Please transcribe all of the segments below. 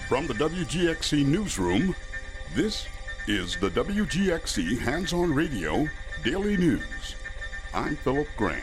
From the WGXC Newsroom, this is the WGXC Hands-On Radio Daily News. I'm Philip Grant.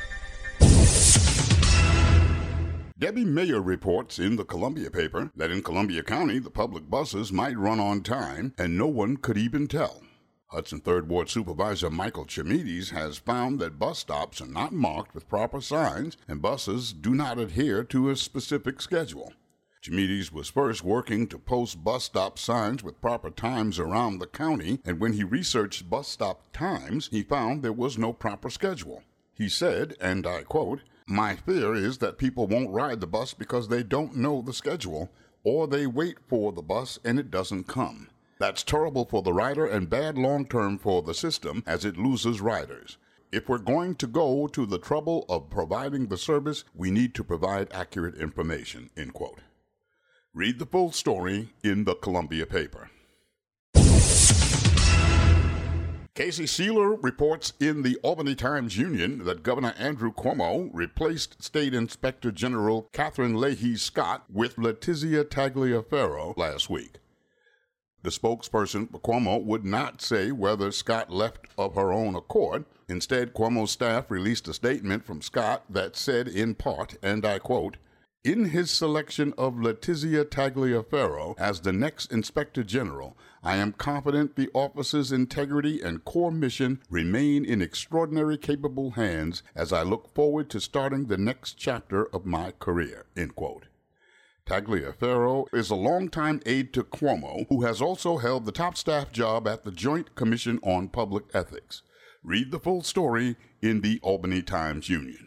Debbie Mayer reports in the Columbia paper that in Columbia County, the public buses might run on time and no one could even tell. Hudson 3rd Ward Supervisor Michael Chimides has found that bus stops are not marked with proper signs and buses do not adhere to a specific schedule. Chimides was first working to post bus stop signs with proper times around the county, and when he researched bus stop times, he found there was no proper schedule. He said, and I quote, "My fear is that people won't ride the bus because they don't know the schedule, or they wait for the bus and it doesn't come. That's terrible for the rider and bad long-term for the system as it loses riders. If we're going to go to the trouble of providing the service, we need to provide accurate information," end quote. Read the full story in the Columbia paper. Casey Sealer reports in the Albany Times-Union that Governor Andrew Cuomo replaced State Inspector General Catherine Leahy Scott with Letizia Tagliaferro last week. The spokesperson for Cuomo would not say whether Scott left of her own accord. Instead, Cuomo's staff released a statement from Scott that said in part, and I quote, "In his selection of Letizia Tagliaferro as the next Inspector General, I am confident the office's integrity and core mission remain in extraordinary capable hands as I look forward to starting the next chapter of my career," end quote. Tagliaferro is a longtime aide to Cuomo, who has also held the top staff job at the Joint Commission on Public Ethics. Read the full story in the Albany Times-Union.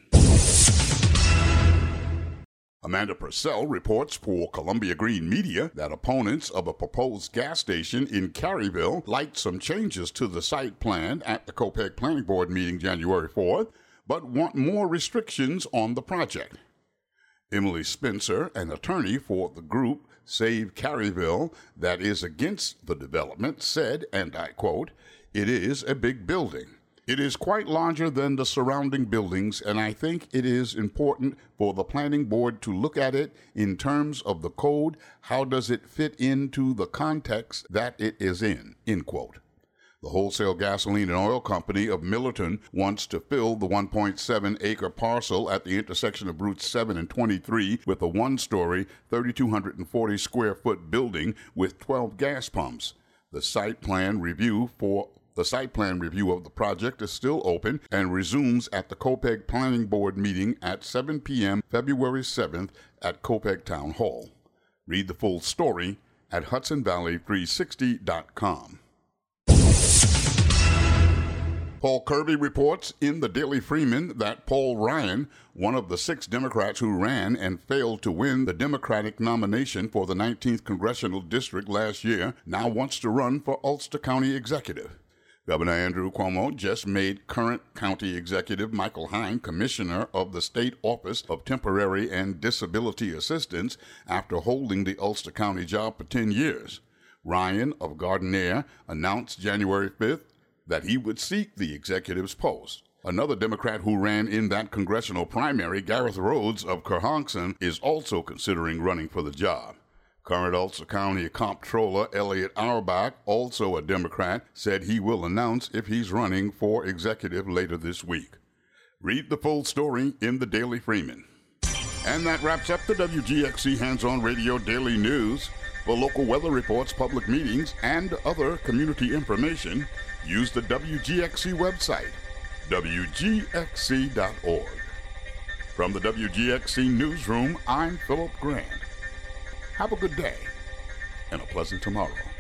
Amanda Purcell reports for Columbia Green Media that opponents of a proposed gas station in Caryville liked some changes to the site plan at the Copeg Planning Board meeting January 4th, but want more restrictions on the project. Emily Spencer, an attorney for the group Save Caryville that is against the development, said, and I quote, "It is a big building. It is quite larger than the surrounding buildings, and I think it is important for the planning board to look at it in terms of the code. How does it fit into the context that it is in?" End quote. The wholesale gasoline and oil company of Millerton wants to fill the 1.7-acre parcel at the intersection of Routes 7 and 23 with a one-story, 3,240-square-foot building with 12 gas pumps. The site plan review of the project is still open and resumes at the Copeg Planning Board meeting at 7 p.m. February 7th at Copeg Town Hall. Read the full story at HudsonValley360.com. Paul Kirby reports in the Daily Freeman that Paul Ryan, one of the 6 Democrats who ran and failed to win the Democratic nomination for the 19th Congressional District last year, now wants to run for Ulster County Executive. Governor Andrew Cuomo just made current county executive Michael Hein commissioner of the State Office of Temporary and Disability Assistance after holding the Ulster County job for 10 years. Ryan of Gardiner announced January 5th that he would seek the executive's post. Another Democrat who ran in that congressional primary, Gareth Rhodes of Kerhonkson, is also considering running for the job. Current Ulster County Comptroller Elliot Auerbach, also a Democrat, said he will announce if he's running for executive later this week. Read the full story in the Daily Freeman. And that wraps up the WGXC Hands-On Radio Daily News. For local weather reports, public meetings, and other community information, use the WGXC website, WGXC.org. From the WGXC Newsroom, I'm Philip Grant. Have a good day and a pleasant tomorrow.